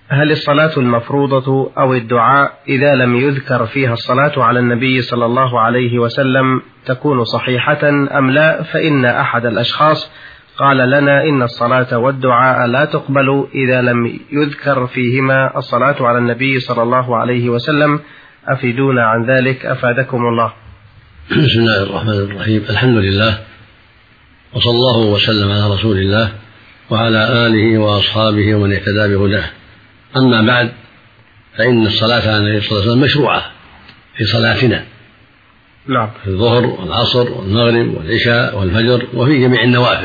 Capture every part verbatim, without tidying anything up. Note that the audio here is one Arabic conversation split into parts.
هل الصلاة المفروضة أو الدعاء إذا لم يذكر فيها الصلاة على النبي صلى الله عليه وسلم تكون صحيحة أم لا؟ فإن أحد الأشخاص قال لنا إن الصلاة والدعاء لا تقبل إذا لم يذكر فيهما الصلاة على النبي صلى الله عليه وسلم، أفيدونا عن ذلك أفادكم الله. بسم الله الرحمن الرحيم، الحمد لله وصلى الله وسلم على رسول الله وعلى آله وأصحابه ومن اهتدى بهداه. أما بعد، فإن الصلاة على النبي صلى الله عليه وسلم مشروعة في صلاتنا، نعم، في الظهر والعصر والمغرب والعشاء والفجر وفي جميع النوافل.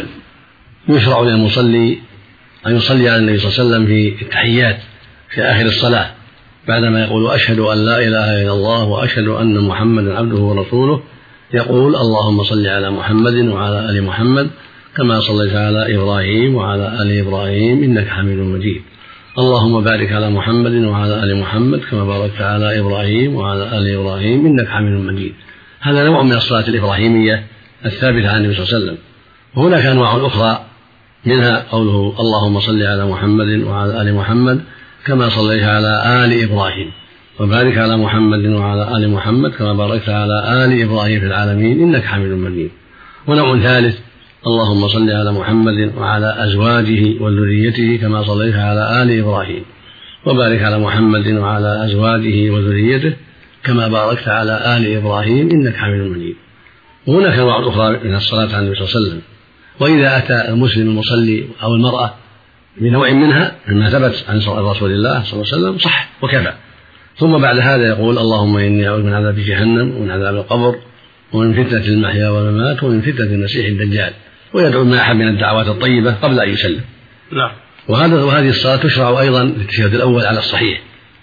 يشرع للمصلي أن يصلي على النبي صلى الله عليه وسلم في التحيات في آخر الصلاة بعدما يقول أشهد أن لا إله إلا الله وأشهد أن محمدا عبده ورسوله، يقول اللهم صل على محمد وعلى آل محمد كما صليت على إبراهيم وعلى آل إبراهيم إنك حميد مجيد، اللهم بارك على محمد وعلى آل محمد كما باركت على إبراهيم وعلى آل إبراهيم إنك حميد مجيد. هذا نوع من الصلاة الإبراهيمية الثابتة عن النبي صلى الله عليه وسلم. وهناك أنواع أخرى، منها قوله اللهم صل على محمد وعلى آل محمد كما صليت على آل إبراهيم وبارك على محمد وعلى آل محمد كما باركت على آل إبراهيم في العالمين إنك حميد مجيد. ونوع ثالث اللهم صل على محمد وعلى أزواجه وذريته كما صليت على آل إبراهيم وبارك على محمد وعلى أزواجه وذريته كما باركت على آل إبراهيم إنك حميد مجيد. وهناك أنواع أخرى من الصلاة على النبي صلى الله عليه وسلم. وإذا أتى المسلم المصلي أو المرأة بنوع منها مما ثبت عن رسول الله صلى الله عليه وسلم صح وكفى، ثم بعد هذا يقول اللهم إني أعوذ من عذاب جهنم ومن عذاب القبر ومن فتنة المحيا والممات ومن فتنة المسيح الدجال، ويدعو ما أحب من الدعوات الطيبة قبل أن يسلم. نعم. وهذا وهذه الصلاة تشرع أيضا للتشهد الأول على الصحيح،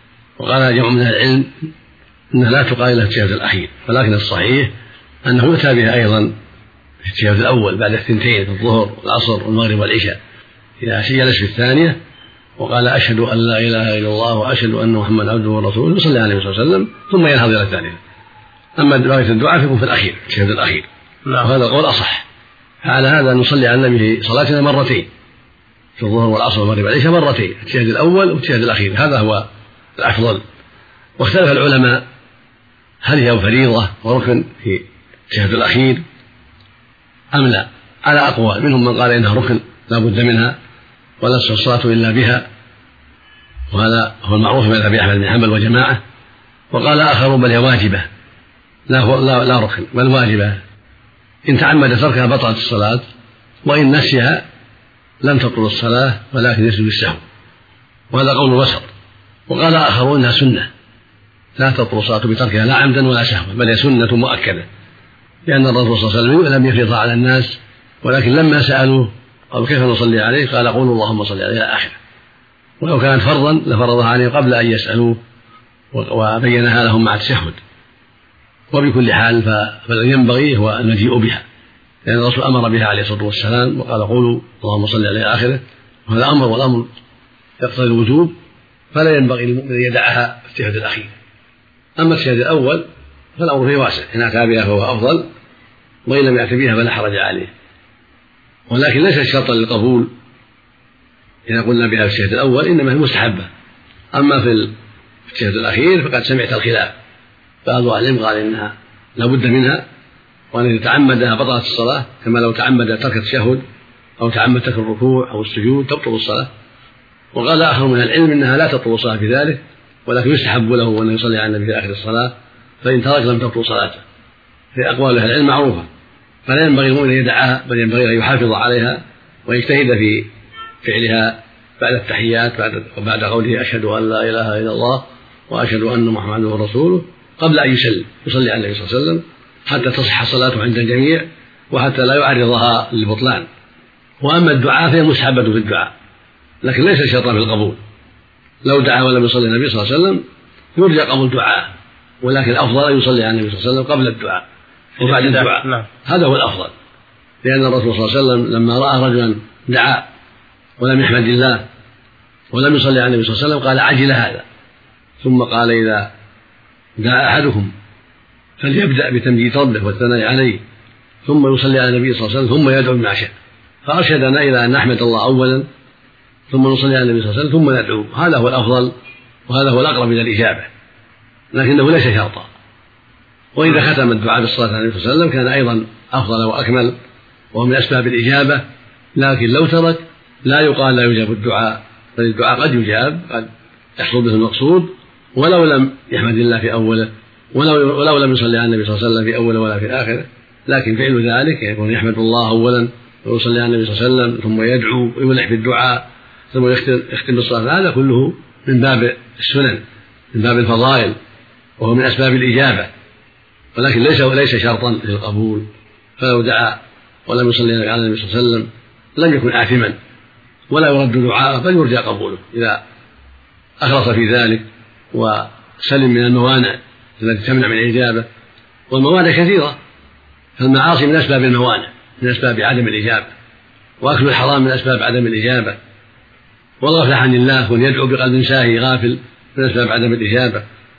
وقال جمع من العلم أنها لا تقال لها التشهد الأخير، ولكن الصحيح أنه يؤتى بها أيضا في التشهد الأول بعد الثنتين في الظهر والعصر والمغرب والعشاء، إذا جلس في الثانية وقال أشهد أن لا إله إلا الله وأشهد أن محمدا عبده ورسوله يصلي عليه صلى الله عليه وسلم ثم ينهض إلى الثانية. أما بقية الدعاء فيكون في الأخير التشهد الأخير، وهذا القول أصح. على هذا نصلي على النبي في صلاتنا مرتين في الظهر والعصر والمغرب والعشاء مرتين، التشهد الأول والتشهد الأخير، هذا هو الأفضل. واختلف العلماء هل هي فريضة وركن في التشهد الأخير أم لا، على أقوال. منهم من قال إنها ركن لا بد منها ولا تصح الصلاة إلا بها، وهذا هو المعروف من أبي أحمد بن حنبل وجماعة. وقال آخرون بل هي واجبة لا, لا, لا ركن بل واجبة، إن تعمد تركها بطلت الصلاة، وإن نسيها لم تبطل الصلاة ولكن يسجد السهو، وهذا قول وسط. وقال آخرون إنها سنة لا تبطل الصلاة بتركها لا عمدا ولا سهوا، بل هي سنة مؤكدة، لأن الرسول صلى الله عليه وسلم لم يفرض على الناس، ولكن لما سألوه قالوا كيف نصلي عليه؟ قال قولوا اللهم صل عليه إلى آخره. ولو كانت فرضا لفرضها عليه قبل أن يسألوه وبينها لهم مع التشهد. وبكل حال فالذي ينبغي هو المجيء بها، لأن الرسول أمر بها عليه الصلاة والسلام وقال قولوا اللهم صل عليه إلى آخره، وهذا أمر والأمر يقتضي الوجوب، فلا ينبغي للمؤمن أن يدعها في التشهد الأخير. أما التشهد الأول فالأمر فيه واسع، إن أتى بها فهو أفضل، وإن لم يأت بها فلا حرج عليه، ولكن ليس شرطا للقبول إذا قلنا بها في التشهد الأول، إنما هي مستحبة. أما في التشهد الأخير فقد سمعت الخلاف، بعض أهل العلم قال إنها لا بد منها، وأن إذا تعمدها بطلت الصلاة، كما لو تعمد ترك التشهد أو تعمد ترك الركوع أو السجود تبطل الصلاة. وقال آخر من العلم إنها لا تبطل الصلاة بذلك، ولكن يستحب له أن يصلي على النبي في آخر الصلاة، فإن ترك لم تبطل صلاته. في أقوال أهل العلم معروفة، فلا ينبغي المؤمن أن يدعها، بل ينبغي أن يحافظ عليها ويجتهد في فعلها بعد التحيات بعد وبعد قوله أشهد أن لا إله إلا الله وأشهد أن محمدا رسوله قبل أن يسلم، يصلي على النبي صلى الله عليه وسلم حتى تصح صلاته عند الجميع وحتى لا يعرضها للبطلان. وأما الدعاء فهي مستحبة في الدعاء، لكن ليس شرطا في القبول. لو دعا ولم يصلي النبي صلى الله عليه وسلم يرجى قبول دعاء، ولكن الأفضل أن يصلي على النبي صلى الله عليه وسلم قبل الدعاء وبعد الدعاء. نعم. هذا هو الأفضل، لأن الرسول صلى الله عليه وسلم لما رأى رجلا دعا ولم يحمد الله ولم يصلي على النبي صلى الله عليه وسلم قال عجل هذا، ثم قال إذا دعا أحدكم فليبدأ بتمجيد ربه والثناء عليه ثم يصلي على النبي صلى الله عليه وسلم ثم يدعو بما شاء. فأرشدنا إلى أن نحمد الله أولا ثم نصلي على النبي صلى الله عليه وسلم ثم ندعو. هذا هو الأفضل وهذا هو الأقرب إلى الإجابة، لكنه ليس شرطا. وإذا ختم الدعاء بالصلاة على النبي صلى الله عليه وسلم كان أيضا أفضل وأكمل وهو من أسباب الإجابة، لكن لو ترك لا يقال لا يجاب الدعاء، بل الدعاء قد يجاب، قد يحصل به المقصود ولو لم يحمد الله في أوله، ولو, ولو لم يصلي على النبي صلى الله عليه وسلم في أوله ولا في آخره، لكن فعل ذلك يكون يحمد الله أولا ويصلي على النبي صلى الله عليه وسلم ثم يدعو ويلح بالدعاء ثم يختم بالصلاة. هذا كله من باب السنن، من باب الفضائل، وهو من أسباب الإجابة، ولكن ليس ليس شرطا للقبول. فلو دعا ولم يصلي على النبي صلى الله عليه وسلم لم يكن آثما ولا يرد دعاءه، بل يرجى قبوله إذا أخلص في ذلك وسلم من الموانع التي تمنع من الإجابة. والموانع كثيرة، فالمعاصي من أسباب الموانع، من أسباب عدم الإجابة، وأكل الحرام من أسباب عدم الإجابة، والغفلة عن الله وأن يدعو بقلب ساهي غافل من أسباب عدم الإجابة.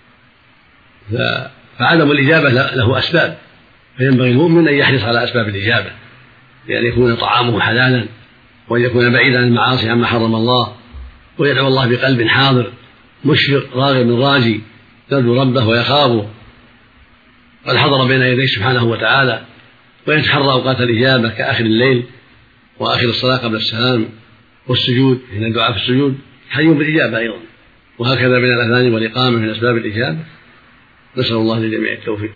فعدم الإجابة له أسباب، فينبغي المؤمن أن يحرص على أسباب الإجابة، لأن يكون طعامه حلالا وأن يكون بعيدا عن المعاصي عما حرم الله، ويدعو الله بقلب حاضر مشفق راغب راجي يرجو ربه ويخافه قد حضر بين يديه سبحانه وتعالى، ويتحرى أوقات الإجابة كآخر الليل وآخر الصلاة قبل السلام والسجود، إن الدعاء في السجود حي بالإجابة أيضا، وهكذا بين الأذان والإقامة من أسباب الإجابة. نسأل الله للجميع التوفيق.